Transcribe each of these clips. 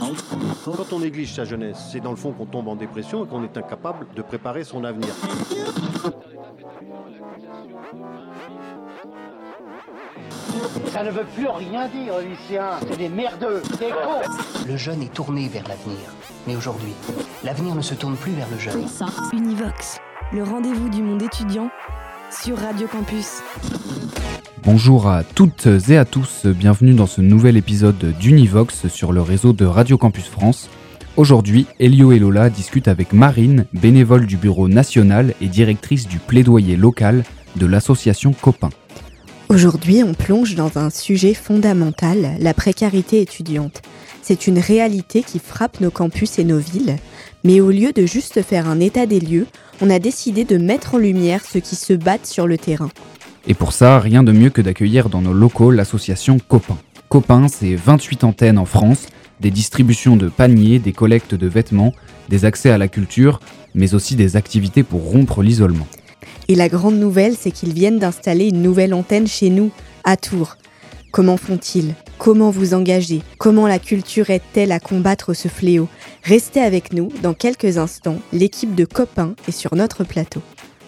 Quand on néglige sa jeunesse, c'est dans le fond qu'on tombe en dépression et qu'on est incapable de préparer son avenir. Ça ne veut plus rien dire, lycéens. C'est des merdeux, des cons. Le jeune est tourné vers l'avenir. Mais aujourd'hui, l'avenir ne se tourne plus vers le jeune. Univox, le rendez-vous du monde étudiant sur Radio Campus. Bonjour à toutes et à tous, bienvenue dans ce nouvel épisode d'Univox sur le réseau de Radio Campus France. Aujourd'hui, Elio et Lola discutent avec Marine, bénévole du bureau national et directrice du plaidoyer local de l'association Copain. Aujourd'hui, on plonge dans un sujet fondamental, la précarité étudiante. C'est une réalité qui frappe nos campus et nos villes, mais au lieu de juste faire un état des lieux, on a décidé de mettre en lumière ceux qui se battent sur le terrain. Et pour ça, rien de mieux que d'accueillir dans nos locaux l'association Copain. Copain, c'est 28 antennes en France, des distributions de paniers, des collectes de vêtements, des accès à la culture, mais aussi des activités pour rompre l'isolement. Et la grande nouvelle, c'est qu'ils viennent d'installer une nouvelle antenne chez nous, à Tours. Comment font-ils ? Comment vous engager ? Comment la culture aide-t-elle à combattre ce fléau ? Restez avec nous, dans quelques instants, l'équipe de Copain est sur notre plateau.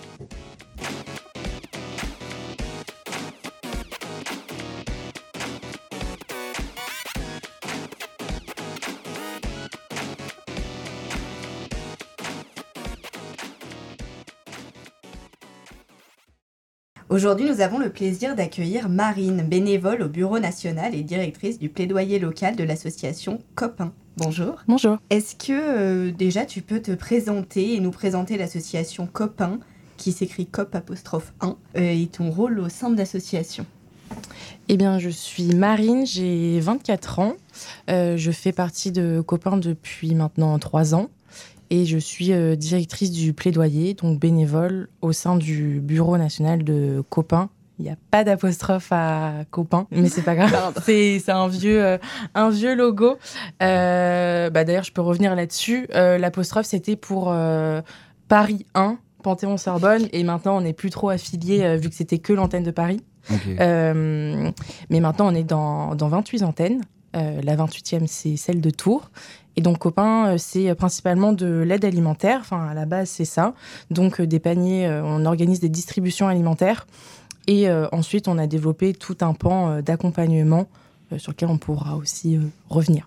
Aujourd'hui, nous avons le plaisir d'accueillir Marine, bénévole au Bureau national et directrice du plaidoyer local de l'association Copain. Bonjour. Bonjour. Est-ce que déjà tu peux te présenter et nous présenter l'association Copain, qui s'écrit COP'1, et ton rôle au sein de l'association ? Eh bien, je suis Marine, j'ai 24 ans. Je fais partie de Copain depuis maintenant 3 ans. Et je suis directrice du plaidoyer, donc bénévole au sein du bureau national de Copain. Il n'y a pas d'apostrophe à Copain, mais c'est pas grave. C'est un vieux logo. D'ailleurs, je peux revenir là-dessus. L'apostrophe, c'était pour Paris 1, Panthéon-Sorbonne. Et maintenant, on n'est plus trop affiliés, vu que c'était que l'antenne de Paris. Okay. Mais maintenant, on est dans 28 antennes. La 28e, c'est celle de Tours. Et donc, Copain, c'est principalement de l'aide alimentaire. Enfin, à la base, c'est ça. Donc, des paniers, on organise des distributions alimentaires. Et ensuite, on a développé tout un pan d'accompagnement sur lequel on pourra aussi revenir.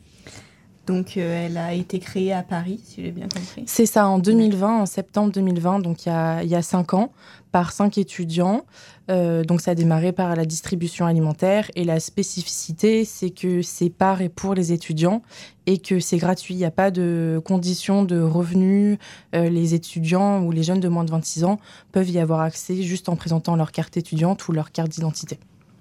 Donc, elle a été créée à Paris, si j'ai bien compris. C'est ça, en 2020, en septembre 2020, donc il y a 5 ans, par 5 étudiants. Donc, ça a démarré par la distribution alimentaire. Et la spécificité, c'est que c'est par et pour les étudiants et que c'est gratuit. Il n'y a pas de conditions de revenus. Les étudiants ou les jeunes de moins de 26 ans peuvent y avoir accès juste en présentant leur carte étudiante ou leur carte d'identité.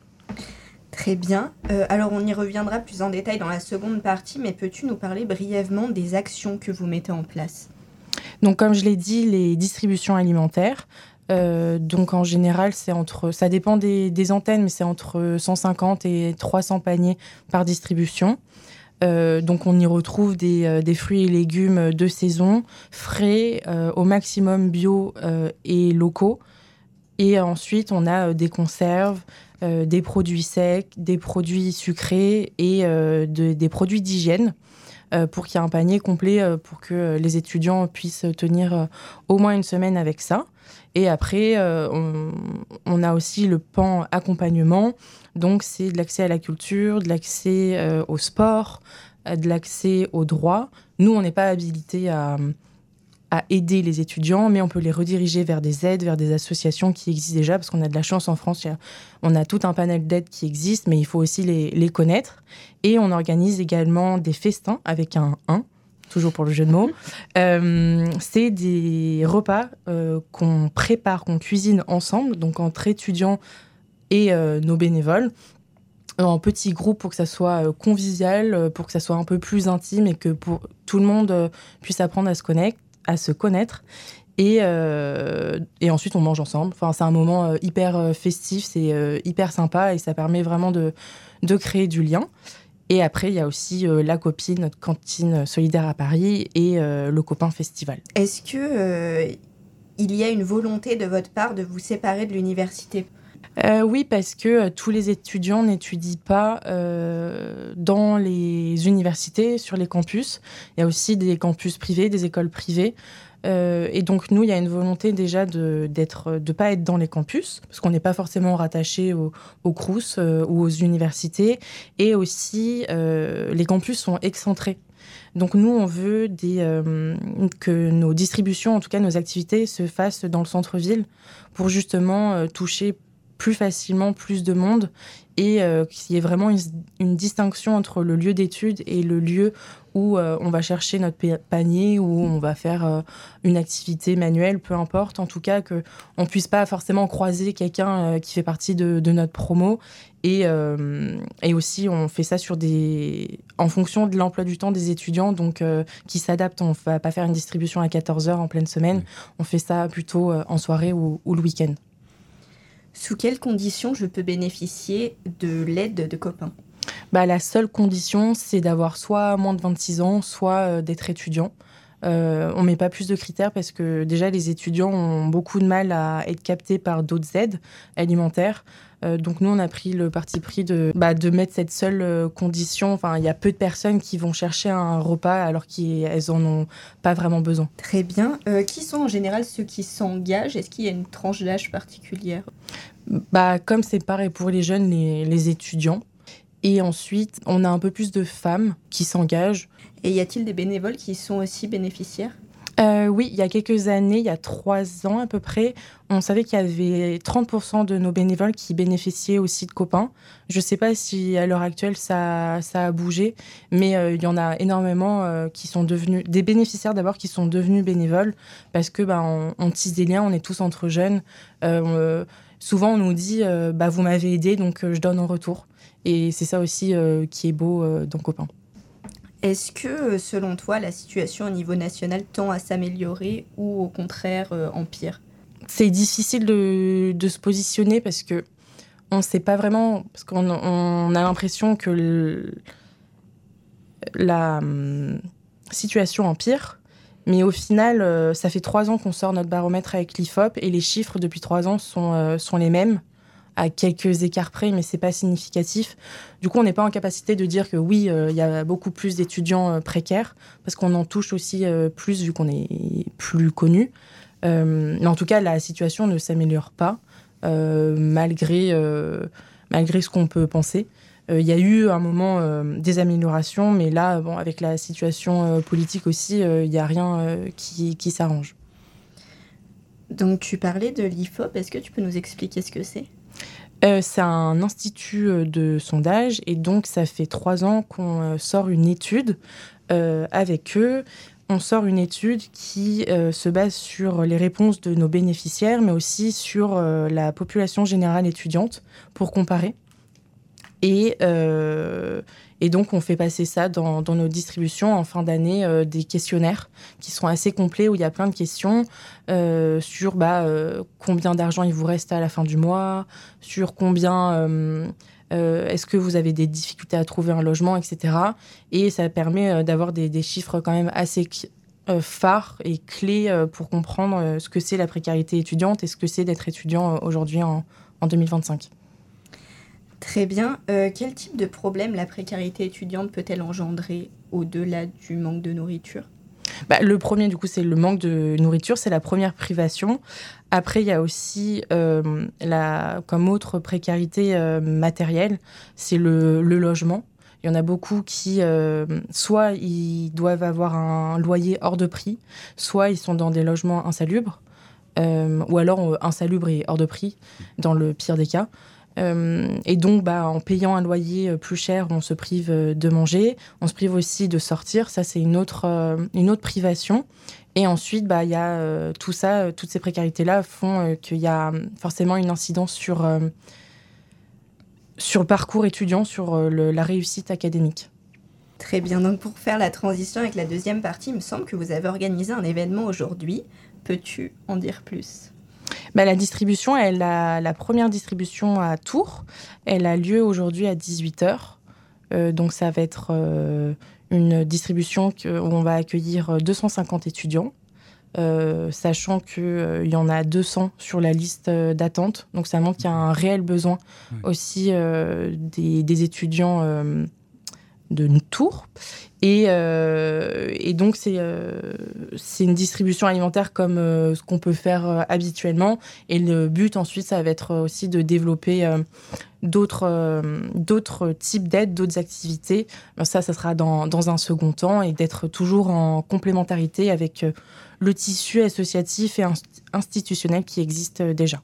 Très bien. Alors, on y reviendra plus en détail dans la seconde partie, mais peux-tu nous parler brièvement des actions que vous mettez en place ? Donc, comme je l'ai dit, les distributions alimentaires. Donc, en général, ça dépend des antennes, mais c'est entre 150 et 300 paniers par distribution. Donc, on y retrouve des fruits et légumes de saison, frais, au maximum bio et locaux. Et ensuite, on a des conserves, des produits secs, des produits sucrés et des produits d'hygiène pour qu'il y ait un panier complet pour que les étudiants puissent tenir au moins une semaine avec ça. Et après, on a aussi le pan accompagnement. Donc, c'est de l'accès à la culture, de l'accès au sport, de l'accès aux droits. Nous, on n'est pas habilités à aider les étudiants, mais on peut les rediriger vers des aides, vers des associations qui existent déjà, parce qu'on a de la chance en France, on a tout un panel d'aides qui existent, mais il faut aussi les connaître. Et on organise également des festins avec un 1, toujours pour le jeu de mots. C'est des repas qu'on prépare, qu'on cuisine ensemble, donc entre étudiants et nos bénévoles, en petits groupes pour que ça soit convivial, pour que ça soit un peu plus intime et que tout le monde puisse apprendre à se connaître. Et ensuite, on mange ensemble. Enfin, c'est un moment hyper festif, c'est hyper sympa et ça permet vraiment de créer du lien. Et après, il y a aussi la copine, notre cantine solidaire à Paris et le Copain Festival. Est-ce que il y a une volonté de votre part de vous séparer de l'université ? Oui, parce que tous les étudiants n'étudient pas dans les universités, sur les campus. Il y a aussi des campus privés, des écoles privées. Et donc, nous, il y a une volonté déjà de pas être dans les campus, parce qu'on n'est pas forcément rattaché au Crous ou aux universités. Et aussi, les campus sont excentrés. Donc, nous, on veut que nos distributions, en tout cas nos activités, se fassent dans le centre-ville pour justement toucher plus facilement plus de monde et qu'il y ait vraiment une distinction entre le lieu d'étude et le lieu où on va chercher notre panier, où on va faire une activité manuelle, peu importe. En tout cas, qu'on ne puisse pas forcément croiser quelqu'un qui fait partie de notre promo. Et aussi, on fait ça en fonction de l'emploi du temps des étudiants, donc qui s'adaptent. On ne va pas faire une distribution à 14h en pleine semaine. On fait ça plutôt en soirée ou le week-end. Sous quelles conditions je peux bénéficier de l'aide de copains ? La seule condition, c'est d'avoir soit moins de 26 ans, soit d'être étudiant. On ne met pas plus de critères parce que déjà, les étudiants ont beaucoup de mal à être captés par d'autres aides alimentaires. Donc nous, on a pris le parti pris de mettre cette seule condition. Enfin, il y a peu de personnes qui vont chercher un repas alors qu'elles en ont pas vraiment besoin. Très bien. Qui sont en général ceux qui s'engagent ? Est-ce qu'il y a une tranche d'âge particulière ? Comme c'est pareil pour les jeunes, les étudiants. Et ensuite, on a un peu plus de femmes qui s'engagent. Et y a-t-il des bénévoles qui sont aussi bénéficiaires ? Oui, il y a quelques années, il y a 3 ans à peu près, on savait qu'il y avait 30% de nos bénévoles qui bénéficiaient aussi de copains. Je ne sais pas si à l'heure actuelle ça a bougé, mais il y en a énormément qui sont devenus des bénéficiaires d'abord qui sont devenus bénévoles parce que on tisse des liens, on est tous entre jeunes. Souvent on nous dit vous m'avez aidé donc je donne en retour. Et c'est ça aussi qui est beau dans Copains. Est-ce que, selon toi, la situation au niveau national tend à s'améliorer ou au contraire empire ? C'est difficile de se positionner parce qu'on ne sait pas vraiment, parce qu'on a l'impression que la situation empire, mais au final, ça fait 3 ans qu'on sort notre baromètre avec l'IFOP et les chiffres depuis 3 ans sont les mêmes, à quelques écarts près, mais c'est pas significatif. Du coup, on n'est pas en capacité de dire que oui, y a beaucoup plus d'étudiants précaires, parce qu'on en touche aussi plus, vu qu'on est plus connus. Mais en tout cas, la situation ne s'améliore pas, malgré ce qu'on peut penser. Il y a eu un moment des améliorations, mais là, avec la situation politique aussi, il n'y a rien qui s'arrange. Donc, tu parlais de l'IFOP. Est-ce que tu peux nous expliquer ce que c'est ? C'est un institut de sondage et donc ça fait 3 ans qu'on sort une étude avec eux. On sort une étude qui se base sur les réponses de nos bénéficiaires, mais aussi sur la population générale étudiante pour comparer. Et donc, on fait passer ça dans nos distributions en fin d'année, des questionnaires qui sont assez complets où il y a plein de questions sur combien d'argent il vous reste à la fin du mois, sur combien est-ce que vous avez des difficultés à trouver un logement, etc. Et ça permet d'avoir des chiffres quand même assez phares et clés pour comprendre ce que c'est la précarité étudiante et ce que c'est d'être étudiant aujourd'hui en 2025. Très bien. Quel type de problème la précarité étudiante peut-elle engendrer au-delà du manque de nourriture ? Le premier, du coup, c'est le manque de nourriture. C'est la première privation. Après, il y a aussi, comme autre précarité matérielle, c'est le logement. Il y en a beaucoup qui, soit ils doivent avoir un loyer hors de prix, soit ils sont dans des logements insalubres, ou alors insalubres et hors de prix, dans le pire des cas. Et donc, en payant un loyer plus cher, on se prive de manger, on se prive aussi de sortir. Ça, c'est une autre privation. Et ensuite, il y a tout ça, toutes ces précarités-là font qu'il y a forcément une incidence sur le parcours étudiant, sur la réussite académique. Très bien. Donc, pour faire la transition avec la deuxième partie, il me semble que vous avez organisé un événement aujourd'hui. Peux-tu en dire plus ? La distribution, la première distribution à Tours, elle a lieu aujourd'hui à 18h. Donc ça va être une distribution où on va accueillir 250 étudiants sachant qu'il y en a 200 sur la liste d'attente. Donc ça montre qu'il y a un réel besoin aussi des étudiants de Tours. Et donc c'est une distribution alimentaire comme ce qu'on peut faire habituellement. Et le but ensuite, ça va être aussi de développer d'autres types d'aides, d'autres activités. Ça sera dans un second temps, et d'être toujours en complémentarité avec le tissu associatif et institutionnel qui existe déjà.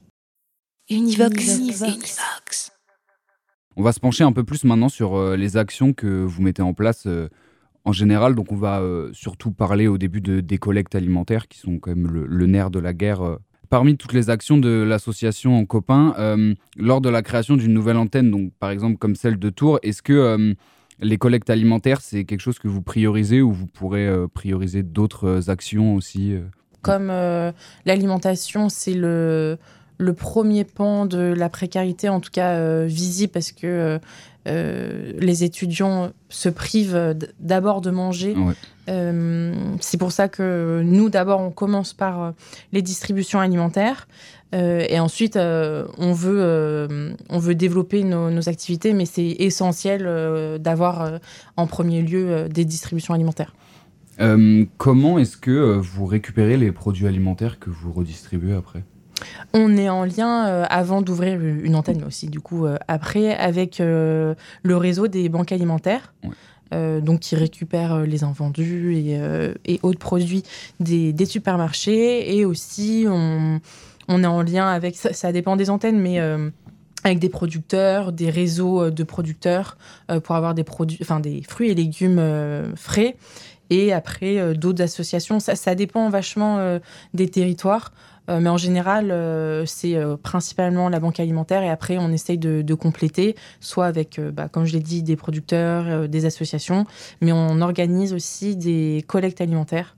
Univox. On va se pencher un peu plus maintenant sur les actions que vous mettez en place en général. Donc on va surtout parler au début des collectes alimentaires qui sont quand même le nerf de la guerre. Parmi toutes les actions de l'association En Copain, lors de la création d'une nouvelle antenne, donc par exemple comme celle de Tours, est-ce que les collectes alimentaires, c'est quelque chose que vous priorisez, ou vous pourrez prioriser d'autres actions aussi Comme l'alimentation, c'est le premier pan de la précarité, en tout cas visible, parce que les étudiants se privent d'abord de manger. C'est pour ça que nous, d'abord, on commence par les distributions alimentaires. Et ensuite, on veut développer nos activités, mais c'est essentiel d'avoir en premier lieu des distributions alimentaires. Comment est-ce que vous récupérez les produits alimentaires que vous redistribuez après ? On est en lien, avant d'ouvrir une antenne, mais aussi du coup après, avec le réseau des banques alimentaires. Donc qui récupèrent les invendus et autres produits des supermarchés. Et aussi, on est en lien avec, ça dépend des antennes, mais avec des producteurs, des réseaux de producteurs pour avoir des fruits et légumes frais. Et après, d'autres associations. Ça dépend vachement des territoires. Mais en général, c'est principalement la banque alimentaire, et après, on essaye de compléter, soit avec, comme je l'ai dit, des producteurs, des associations, mais on organise aussi des collectes alimentaires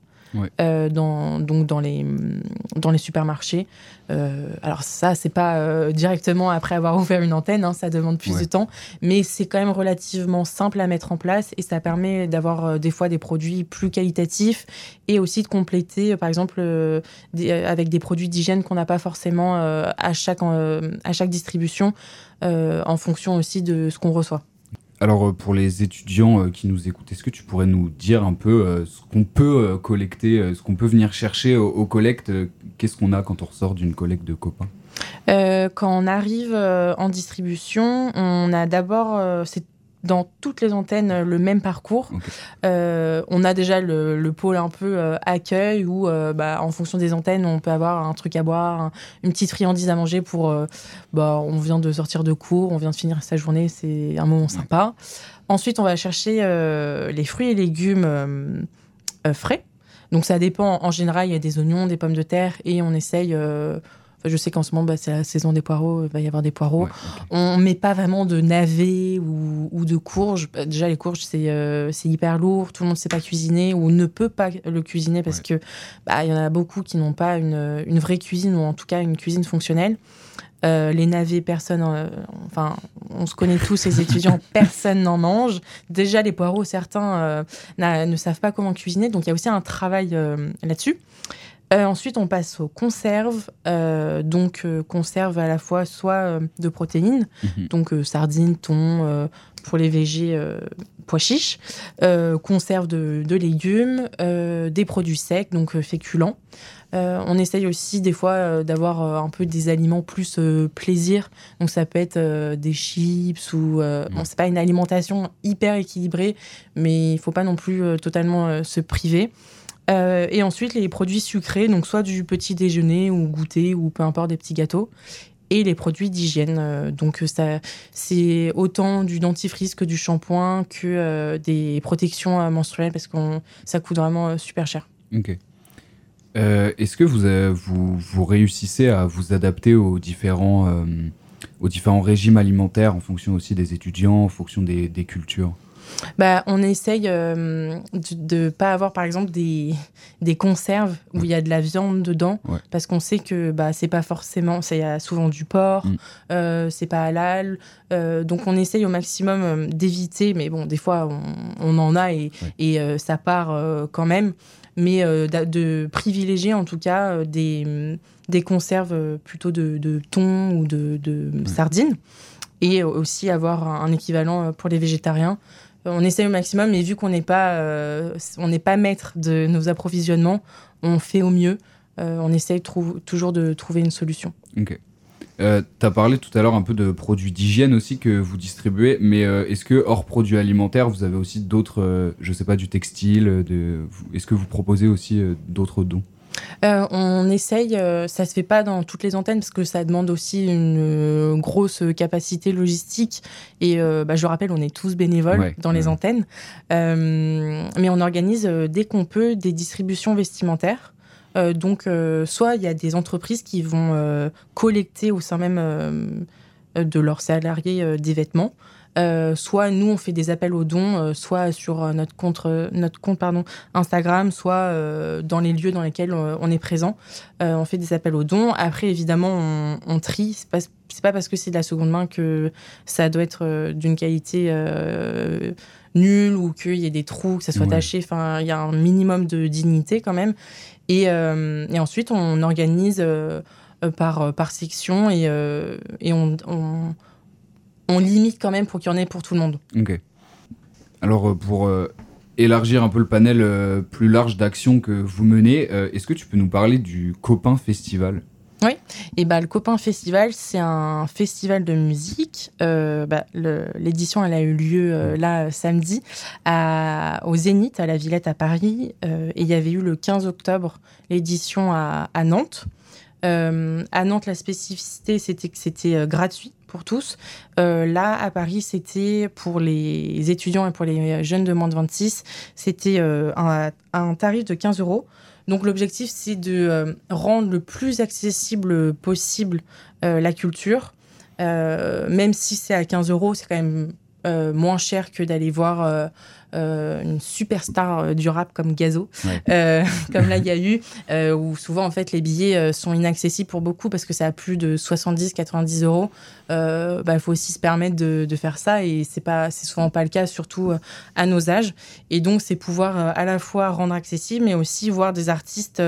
dans les supermarchés. Alors ça, c'est pas directement après avoir ouvert une antenne, hein, ça demande plus de temps, mais c'est quand même relativement simple à mettre en place, et ça permet d'avoir des fois des produits plus qualitatifs, et aussi de compléter, par exemple, avec des produits d'hygiène qu'on n'a pas forcément à chaque distribution, en fonction aussi de ce qu'on reçoit. Alors, pour les étudiants qui nous écoutent, est-ce que tu pourrais nous dire un peu ce qu'on peut collecter, ce qu'on peut venir chercher aux collectes? Qu'est-ce qu'on a quand on ressort d'une collecte de copains? Quand on arrive en distribution, on a d'abord, c'est dans toutes les antennes le même parcours. On a déjà le pôle un peu accueil, où en fonction des antennes, on peut avoir un truc à boire, une petite friandise à manger pour... on vient de sortir de cours, on vient de finir sa journée, c'est un moment sympa. Ensuite, on va chercher les fruits et légumes frais. Donc ça dépend, en général, il y a des oignons, des pommes de terre, et on essaye... je sais qu'en ce moment, c'est la saison des poireaux, il va y avoir des poireaux. On ne met pas vraiment de navets ou de courges. Déjà, les courges, c'est hyper lourd, tout le monde ne sait pas cuisiner ou ne peut pas le cuisiner, parce que y en a beaucoup qui n'ont pas une vraie cuisine, ou en tout cas une cuisine fonctionnelle. Les navets, personne... on se connaît tous, les étudiants, personne n'en mange. Déjà, les poireaux, certains ne savent pas comment cuisiner, donc il y a aussi un travail là-dessus. Ensuite, on passe aux conserves. Conserves à la fois soit de protéines, donc sardines, thon, pour les végés, pois chiches, conserves de légumes, des produits secs, donc féculents. On essaye aussi des fois d'avoir un peu des aliments plus plaisir. Donc ça peut être des chips ou... c'est pas une alimentation hyper équilibrée, mais il faut pas non plus totalement se priver. Et ensuite, les produits sucrés, donc soit du petit déjeuner ou goûter, ou peu importe, des petits gâteaux. Et les produits d'hygiène. Donc, ça, c'est autant du dentifrice que du shampoing, que des protections menstruelles, parce que ça coûte vraiment super cher. Ok. Est-ce que vous réussissez à vous adapter aux différents régimes alimentaires, en fonction aussi des étudiants, en fonction des cultures ? On essaye de ne pas avoir, par exemple, des conserves où il y a de la viande dedans, parce qu'on sait que c'est pas forcément... Il y a souvent du porc, c'est pas halal. Donc, on essaye au maximum d'éviter, mais bon, des fois, on en a et ça part quand même. Mais de privilégier, en tout cas, des conserves plutôt de thon ou de sardines. Et aussi avoir un équivalent pour les végétariens. On essaye au maximum, mais vu qu'on n'est pas maître de nos approvisionnements, on fait au mieux. On essaye toujours de trouver une solution. Ok. Tu as parlé tout à l'heure un peu de produits d'hygiène aussi que vous distribuez, mais est-ce que hors produits alimentaires, vous avez aussi d'autres, je sais pas, du textile, est-ce que vous proposez aussi d'autres dons ? On essaye, ça se fait pas dans toutes les antennes parce que ça demande aussi une grosse capacité logistique et je rappelle, on est tous bénévoles dans les antennes, mais on organise dès qu'on peut des distributions vestimentaires. Donc, soit il y a des entreprises qui vont collecter au sein même de leurs salariés des vêtements. Soit nous on fait des appels aux dons, soit sur notre compte Instagram, soit dans les lieux dans lesquels on est présent. On fait des appels aux dons. Après évidemment on trie. C'est pas parce que c'est de la seconde main que ça doit être d'une qualité nulle ou qu'il y ait des trous, que ça soit taché. Enfin il y a un minimum de dignité quand même. Et ensuite on organise par section et on limite quand même pour qu'il y en ait pour tout le monde. Ok. Alors, pour élargir un peu le panel plus large d'actions que vous menez, est-ce que tu peux nous parler du Copain Festival ? Oui, et le Copain Festival, c'est un festival de musique. L'édition, elle a eu lieu samedi au Zénith, à la Villette à Paris. Et il y avait eu le 15 octobre l'édition à Nantes. À Nantes, la spécificité, c'était que c'était gratuit pour tous. Là, à Paris, c'était pour les étudiants et pour les jeunes de moins de 26, c'était un tarif de 15 €. Donc, l'objectif, c'est de rendre le plus accessible possible la culture. Même si c'est à 15 €, c'est quand même moins cher que d'aller voir une superstar du rap comme Gazo, comme là il y a eu, où souvent en fait les billets sont inaccessibles pour beaucoup parce que ça a plus de 70-90 €. Il faut aussi se permettre de faire ça et c'est souvent pas le cas, surtout à nos âges. Et donc c'est pouvoir à la fois rendre accessible mais aussi voir des artistes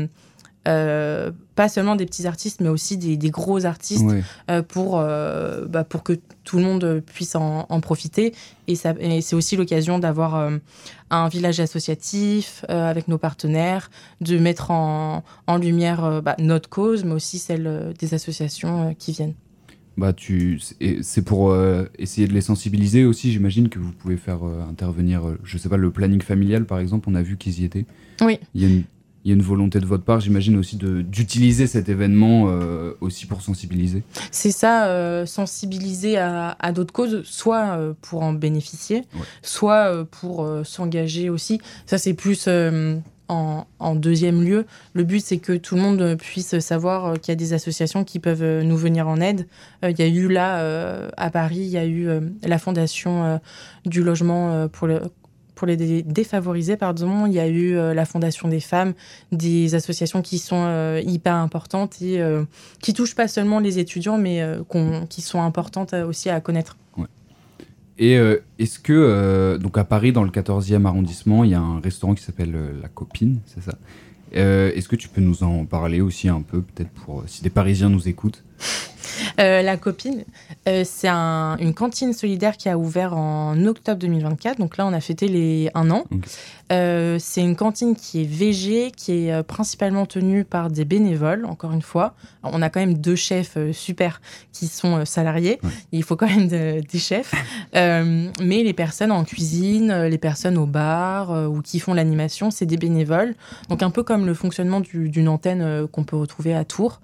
pas seulement des petits artistes, mais aussi des gros artistes pour que tout le monde puisse en profiter. Et c'est aussi l'occasion d'avoir un village associatif avec nos partenaires, de mettre en lumière notre cause, mais aussi celle des associations qui viennent. C'est pour essayer de les sensibiliser aussi, j'imagine que vous pouvez faire intervenir, je sais pas, le planning familial par exemple, on a vu qu'ils y étaient. Oui. Il y a une volonté de votre part, j'imagine aussi, d'utiliser cet événement aussi pour sensibiliser. C'est ça, sensibiliser à d'autres causes, soit pour en bénéficier, soit pour s'engager aussi. Ça, c'est plus en deuxième lieu. Le but, c'est que tout le monde puisse savoir qu'il y a des associations qui peuvent nous venir en aide. Il y a eu là, à Paris, il y a eu la Fondation du logement pour les défavorisés, il y a eu la Fondation des femmes, des associations qui sont hyper importantes et qui touchent pas seulement les étudiants, mais qui sont importantes aussi à connaître. Ouais. Et est-ce que, donc à Paris, dans le 14e arrondissement, il y a un restaurant qui s'appelle La Copine, c'est ça ? Est-ce que tu peux nous en parler aussi un peu, peut-être pour si des Parisiens nous écoutent ? La Copine, c'est une cantine solidaire qui a ouvert en octobre 2024. Donc là, on a fêté les 1 an. Okay. C'est une cantine qui est végé, qui est principalement tenue par des bénévoles, encore une fois. Alors, on a quand même 2 chefs super qui sont salariés. Ouais. Il faut quand même des chefs. Mais les personnes en cuisine, les personnes au bar ou qui font l'animation, c'est des bénévoles. Donc un peu comme le fonctionnement d'une antenne qu'on peut retrouver à Tours.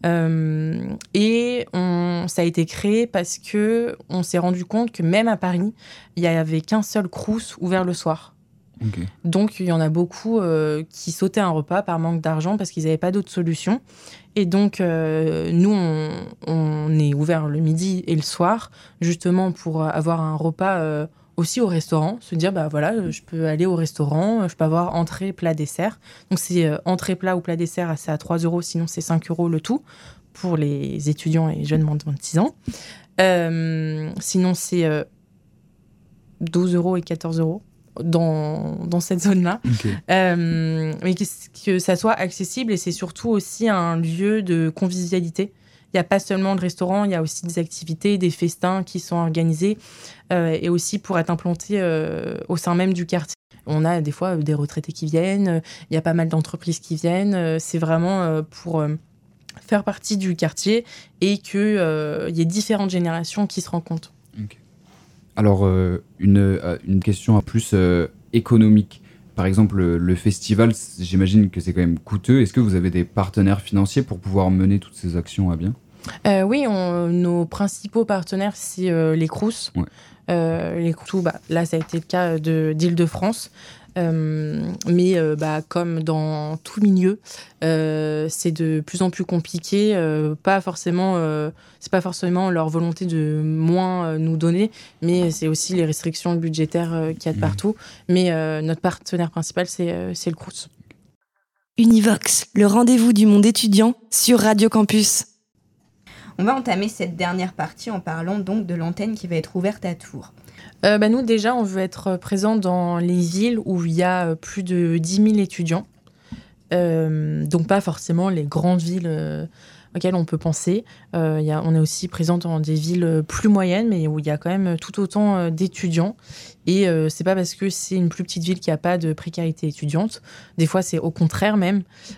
Et ça a été créé parce qu'on s'est rendu compte que même à Paris, il n'y avait qu'un seul crous ouvert le soir. Okay. Donc, il y en a beaucoup qui sautaient un repas par manque d'argent parce qu'ils n'avaient pas d'autre solution. Et donc, nous, on est ouvert le midi et le soir, justement pour avoir un repas aussi au restaurant, se dire je peux aller au restaurant, je peux avoir entrée, plat, dessert. Donc c'est entrée, plat ou plat, dessert, c'est à 3 €, sinon c'est 5 € le tout pour les étudiants et jeunes moins de 26 ans. Sinon c'est 12 € et 14 € dans cette zone-là. Okay. Mais que ça soit accessible, et c'est surtout aussi un lieu de convivialité. Il n'y a pas seulement le restaurant, il y a aussi des activités, des festins qui sont organisés, et aussi pour être implanté au sein même du quartier. On a des fois des retraités qui viennent, il y a pas mal d'entreprises qui viennent. C'est vraiment pour faire partie du quartier et qu'il y ait différentes générations qui se rencontrent. Okay. Alors, une question plus économique. Par exemple, le festival, j'imagine que c'est quand même coûteux. Est-ce que vous avez des partenaires financiers pour pouvoir mener toutes ces actions à bien ? Oui, nos principaux partenaires, c'est les Crous. Ouais. Les Crous, là, ça a été le cas d'Île-de-France. Mais comme dans tout milieu, c'est de plus en plus compliqué. C'est pas forcément leur volonté de moins nous donner, mais c'est aussi les restrictions budgétaires qu'il y a de partout. Mais notre partenaire principal, c'est le Crous. Univox, le rendez-vous du monde étudiant sur Radio Campus. On va entamer cette dernière partie en parlant donc de l'antenne qui va être ouverte à Tours. Nous, déjà, on veut être présent dans les villes où il y a plus de 10 000 étudiants. Donc, pas forcément les grandes villes auxquelles on peut penser. On est aussi présent dans des villes plus moyennes, mais où il y a quand même tout autant d'étudiants. Et c'est pas parce que c'est une plus petite ville qu'il n'y a pas de précarité étudiante. Des fois, c'est au contraire même.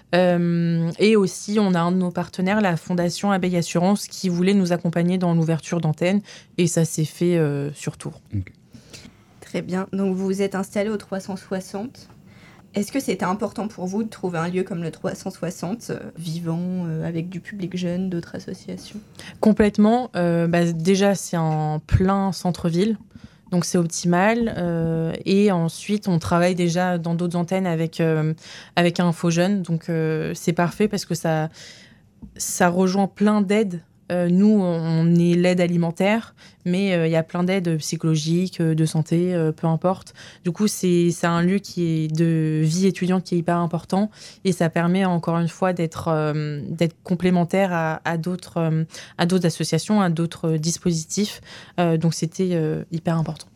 Et aussi, on a un de nos partenaires, la Fondation Abeille Assurance, qui voulait nous accompagner dans l'ouverture d'antennes. Et ça s'est fait sur Tours. Okay. Très bien. Donc, vous vous êtes installé au 360. Est-ce que c'était important pour vous de trouver un lieu comme le 360, vivant, avec du public jeune, d'autres associations ? Complètement. Déjà, c'est en plein centre-ville. Donc, c'est optimal. Et ensuite, on travaille déjà dans d'autres antennes avec Info Jeune. Donc, c'est parfait parce que ça rejoint plein d'aides. Nous, on est l'aide alimentaire, mais il y a plein d'aides psychologiques, de santé, peu importe. Du coup, c'est un lieu qui est de vie étudiante qui est hyper important, et ça permet encore une fois d'être complémentaire à d'autres associations, à d'autres dispositifs. Donc, c'était hyper important.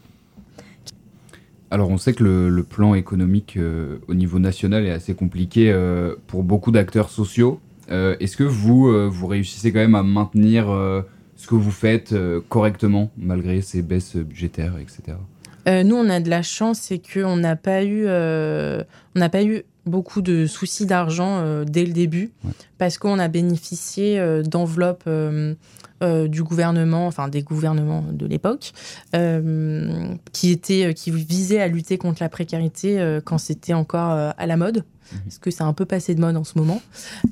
Alors, on sait que le plan économique au niveau national est assez compliqué pour beaucoup d'acteurs sociaux. Est-ce que vous réussissez quand même à maintenir ce que vous faites correctement, malgré ces baisses budgétaires, etc. Nous, on a de la chance, c'est qu'on n'a pas eu beaucoup de soucis d'argent dès le début, parce qu'on a bénéficié d'enveloppes du gouvernement, enfin des gouvernements de l'époque, qui visaient à lutter contre la précarité quand c'était encore à la mode. Parce que c'est un peu passé de mode en ce moment.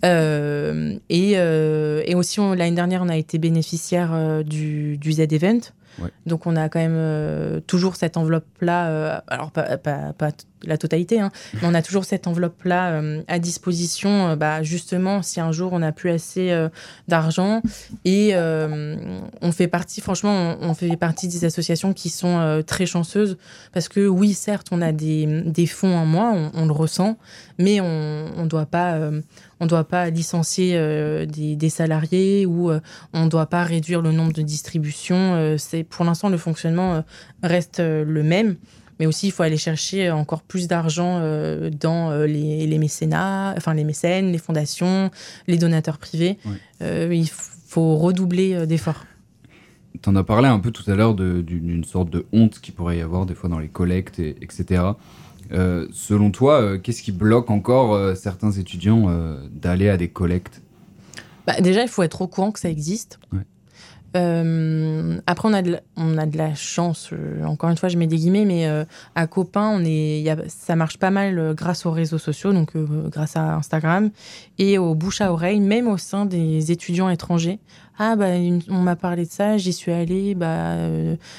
Et aussi, l'année dernière, on a été bénéficiaire du Z-Event. Ouais. Donc, on a quand même toujours cette enveloppe-là. Alors, pas la totalité, hein, mais on a toujours cette enveloppe-là à disposition, justement, si un jour on n'a plus assez d'argent. Et on fait partie, franchement, on fait partie des associations qui sont très chanceuses. Parce que, oui, certes, on a des fonds en moins, on le ressent, mais on ne doit pas licencier des salariés, ou on ne doit pas réduire le nombre de distributions. Pour l'instant, le fonctionnement reste le même. Mais aussi, il faut aller chercher encore plus d'argent dans les mécénats, enfin les mécènes, les fondations, les donateurs privés. Ouais. Il faut redoubler d'efforts. Tu en as parlé un peu tout à l'heure d'une sorte de honte qu'il pourrait y avoir des fois dans les collectes, etc. Selon toi, qu'est-ce qui bloque encore certains étudiants d'aller à des collectes ? Déjà, il faut être au courant que ça existe. Ouais. Après, on a de la chance. Encore une fois, je mets des guillemets, mais à Copain, ça marche pas mal grâce aux réseaux sociaux, donc grâce à Instagram, et au bouche à oreille, même au sein des étudiants étrangers. On m'a parlé de ça, j'y suis allée,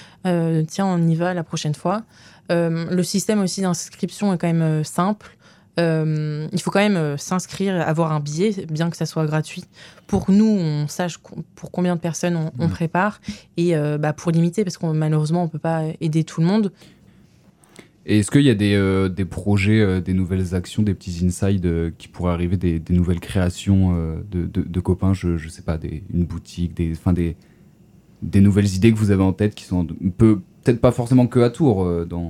tiens, on y va la prochaine fois. Le système aussi d'inscription est quand même simple. il faut quand même s'inscrire, avoir un billet, bien que ça soit gratuit, pour nous, on sache pour combien de personnes on prépare, et pour limiter, parce que malheureusement, on ne peut pas aider tout le monde. Et est-ce qu'il y a des projets, des nouvelles actions, des petits insides qui pourraient arriver, des nouvelles créations de copains, je sais pas, une boutique, des nouvelles idées que vous avez en tête qui sont peut-être pas forcément que à Tours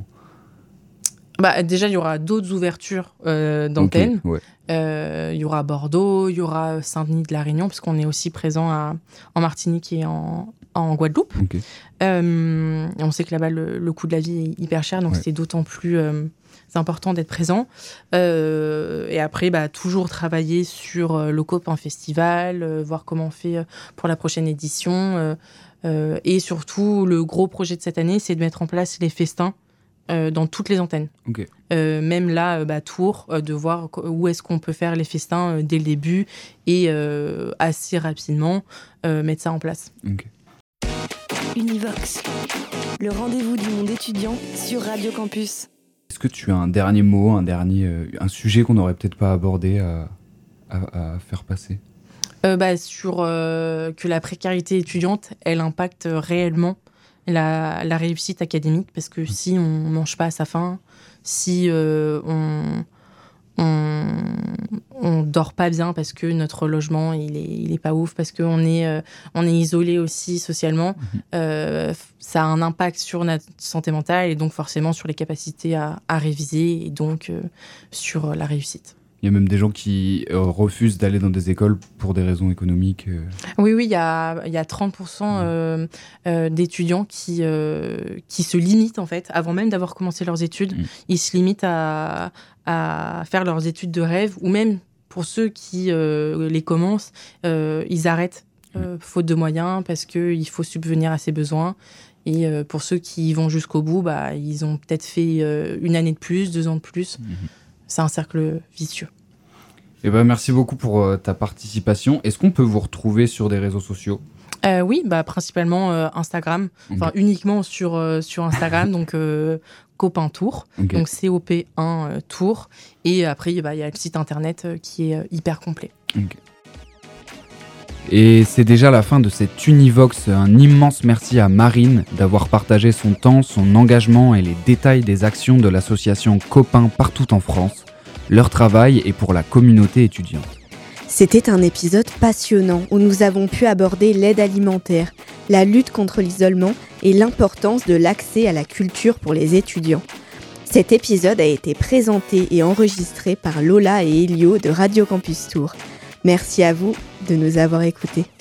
Déjà, il y aura d'autres ouvertures d'antennes. Okay, ouais. Il y aura Bordeaux, il y aura Saint-Denis de la Réunion, parce qu'on est aussi présent en Martinique et en Guadeloupe. Okay. On sait que là-bas, le coût de la vie est hyper cher, donc c'est d'autant plus important d'être présent. Et après, toujours travailler sur le Copain Festival, voir comment on fait pour la prochaine édition. Et surtout, le gros projet de cette année, c'est de mettre en place les festins dans toutes les antennes. Okay. Même là, Tours, de voir où est-ce qu'on peut faire les festins dès le début et assez rapidement mettre ça en place. Okay. Univox, le rendez-vous du monde étudiant sur Radio Campus. Est-ce que tu as un dernier mot, un sujet qu'on n'aurait peut-être pas abordé à faire passer sur que la précarité étudiante, elle impacte réellement la réussite académique, parce que si on mange pas à sa faim, si on dort pas bien parce que notre logement il est pas ouf, parce qu'on est isolé aussi socialement, ça a un impact sur notre santé mentale et donc forcément sur les capacités à réviser et donc sur la réussite. Il y a même des gens qui refusent d'aller dans des écoles pour des raisons économiques. Oui, il y a 30% d'étudiants qui se limitent, en fait, avant même d'avoir commencé leurs études. Ils se limitent à faire leurs études de rêve, ou même pour ceux qui les commencent, ils arrêtent, faute de moyens, parce qu'il faut subvenir à ses besoins. Et pour ceux qui vont jusqu'au bout, ils ont peut-être fait une année de plus, 2 ans de plus. C'est un cercle vicieux. Merci beaucoup pour ta participation. Est-ce qu'on peut vous retrouver sur des réseaux sociaux ? Oui, principalement Instagram. Enfin, uniquement sur Instagram, donc Copain Tours, donc COP1 Tours. Et après, il y a le site internet qui est hyper complet. Okay. Et c'est déjà la fin de cette Univox. Un immense merci à Marine d'avoir partagé son temps, son engagement et les détails des actions de l'association Copains partout en France. Leur travail est pour la communauté étudiante. C'était un épisode passionnant où nous avons pu aborder l'aide alimentaire, la lutte contre l'isolement et l'importance de l'accès à la culture pour les étudiants. Cet épisode a été présenté et enregistré par Lola et Elio de Radio Campus Tours. Merci à vous de nous avoir écoutés.